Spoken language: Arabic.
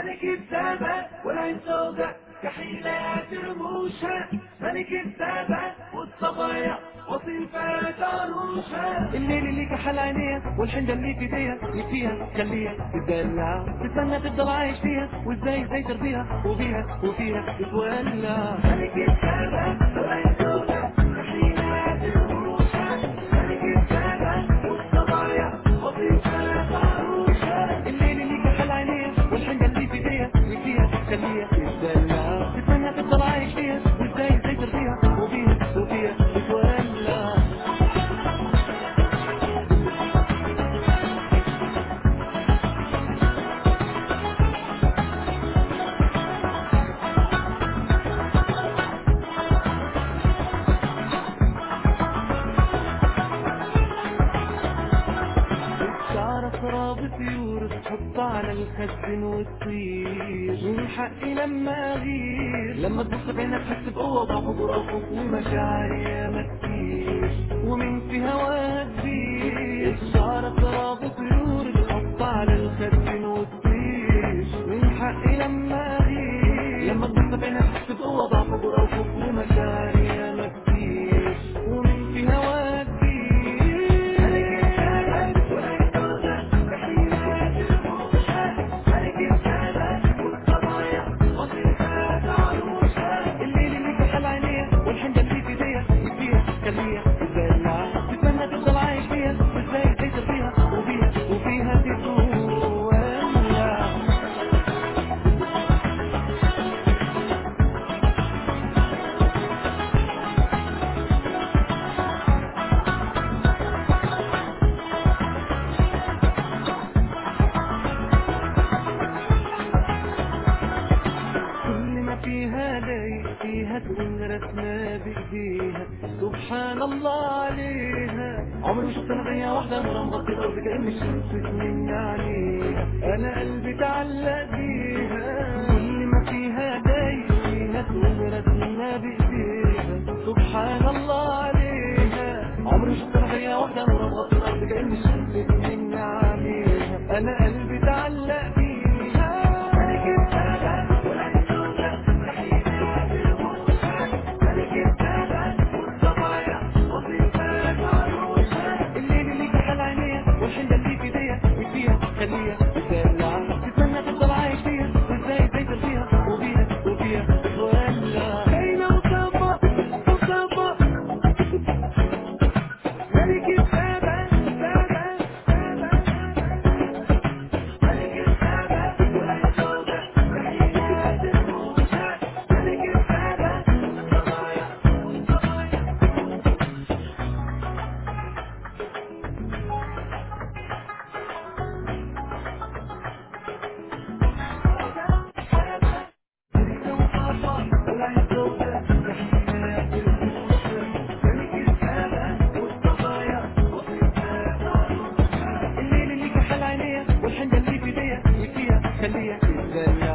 ملك السماء والعين سوداء كحيلات رموشها، ملك السماء والصبايا وصفات عروشها. الليل اللي كحل عينيها والحنجة اللي في ايديها يكفيها خليها تدلع، تتمنى تفضل عايش فيها وازاي ترضيها وفيها تتولع. ملك السماء والعين سوداء كحيلات رموشها، ملك السماء والصبايا وصفات عروشها. الليل اللي كحل عينيها والحنجة اللي في ايديها يكفيها خليها تدلع، تتمنى تفضل عايش فيها وازاي ترضيها وفيها تتولع. شعرك رابط طيور تحط على الخد وتطير، من حقي لما اغير لما تبص بعينك تحس بقوة وضعف وظروف ومشاعري ياما كتير ومن في هواها كبير. شعرك رابط طيور تحط على الخد وتطير، من حقي لما اغير لما تبص بعينك تحس بقوة وضعف وظروف ومشاعري ياما كتير ومن في هواها كبير. الليل اللي كحل عينيها والحنجة اللي في ايديها يكفيها خليها تدلع، تتمنى تفضل عايش فيها وازاي ترضيها وفيها تتولع. كل ما فيها لايق فيها تكون رسمة بإيديها سبحان الله عليها. عمري ما شفت نبية واحدة نورها مغطي الأرض كأن الشمس من عليها، أنا قلبي تعلق بيها. كل ما فيها لايق فيها تكون رسمة بإيديها سبحان الله عليها. عمري ما شفت نبية واحدة نورها مغطي الأرض كأن الشمس من عليها، أنا قلبي تعلق بيها. الليل اللي كحل عينيها والحنجة اللي في ايديها يكفيها خليها تدلع، تتمنى تفضل عايش فيها وازاي ترضيها وفيها تتولع. بين وصفا وصفا ملك السماء ملك السماء والعين سوداء كحيلات رموشها، ملك السماء والصبايا الليل اللي كحل عينيها والحنجة اللي في ايديها يكفيها خليها تدلع.